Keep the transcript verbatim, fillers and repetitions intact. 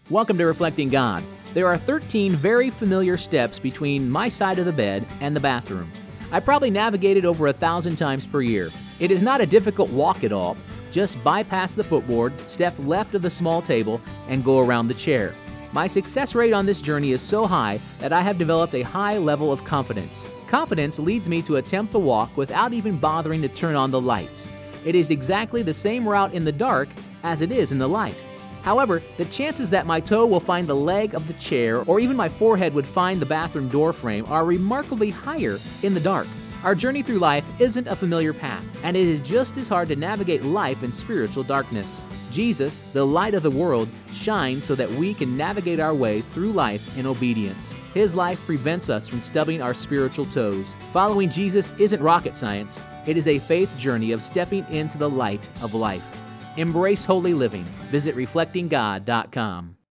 Welcome to Reflecting God. There are thirteen very familiar steps between my side of the bed and the bathroom. I probably navigate it over a thousand times per year. It is not a difficult walk at all. Just bypass the footboard, step left of the small table, and go around the chair. My success rate on this journey is so high that I have developed a high level of confidence. Confidence leads me to attempt the walk without even bothering to turn on the lights. It is exactly the same route in the dark as it is in the light. However, the chances that my toe will find the leg of the chair or even my forehead would find the bathroom door frame are remarkably higher in the dark. Our journey through life isn't a familiar path, and it is just as hard to navigate life in spiritual darkness. Jesus, the light of the world, shines so that we can navigate our way through life in obedience. His life prevents us from stubbing our spiritual toes. Following Jesus isn't rocket science. It is a faith journey of stepping into the light of life. Embrace holy living. Visit reflecting god dot com.